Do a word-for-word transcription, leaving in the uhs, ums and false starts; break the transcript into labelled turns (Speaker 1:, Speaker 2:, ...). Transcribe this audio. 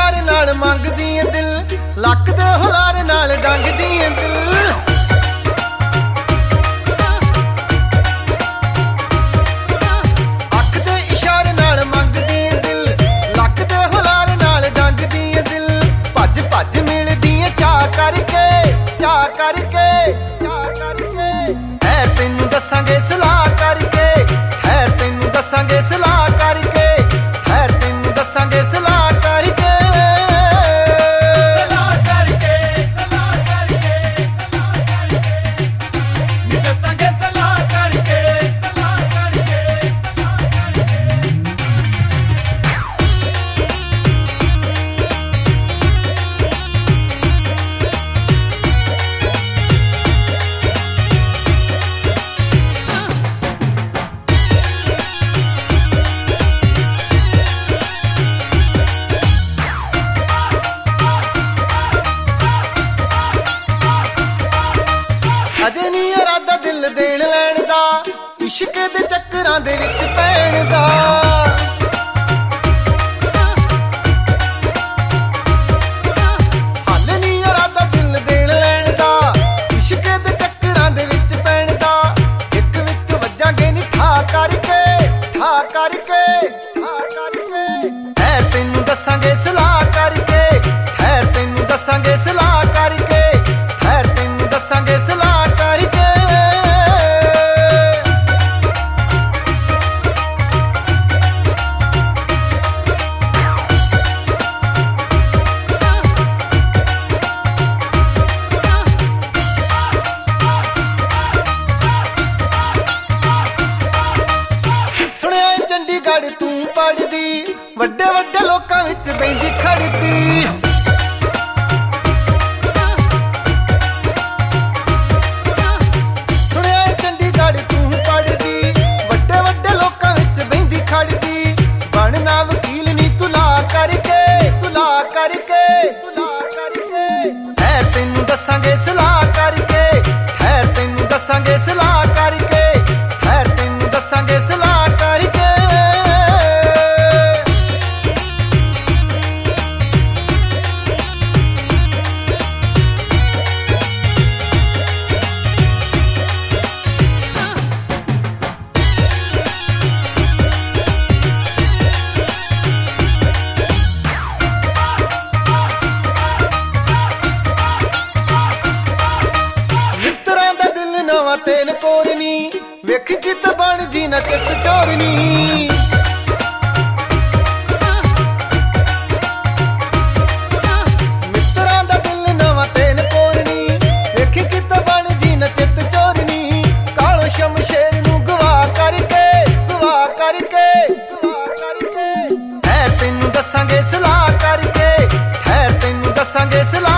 Speaker 1: इशारे नाल मंगदी है दिल, लक दे हुलारे नाल डंगदी है दिल। अख दे इशारे नाल मंगदी है दिल, लक दे हुलारे नाल डंगदी है दिल। भज भज मिलदी है चाह करके, चाह करके, चाह करके। है तैनू दसांगे सलाह करके, है तैनू दसांगे सलाह करके, है तैनू दसांगे सलाह करके।
Speaker 2: सलाह करके, सलाह करके, सलाह करके, नी दसांगे सलाह करके, सलाह करके, सलाह करके।
Speaker 1: अजे नी इरादा दिल देण लैण दा, इश्क दे चक्करां दे विच पैण दा। हाले नी इरादा दिल देण लैण दा, इश्क दे चक्करां दे विच पैण दा। इक विच वजांगे नी ठा करके, ठा करके, ठा करके। है तैनू दसांगे सलाह करके, है तैनू दसांगे सलाह करके, है तैनू दसांगे सलाह करके। सुनिया चंडीगढ़ तू पढ़दी, वड्डे वड्डे लोकां विच बैंदी खड़दी। सुनिया चंडीगढ़ तू पढ़दी, वड्डे वड्डे लोकां विच बैंदी खड़दी। बनना वकील नी तुला करके, तुला करके, तुला करके। है तैनू दसांगे सलाह करके, है तैनू दसांगे सलाह करके, है तैनू दसांगे सलाह करके। मित्तरां दा दिल नवां तेन कोरनी, वेख कित बन जी ना चित चोरनी। मित्तरां दा दिल नवां तेन कोरनी, वेख कित बन जी ना चित चोरनी। कालो शमशेर नू गवा करके, गवा करके, गवा करके। है तैनू दसांगे सलाह करके, है तैनू दसांगे सलाह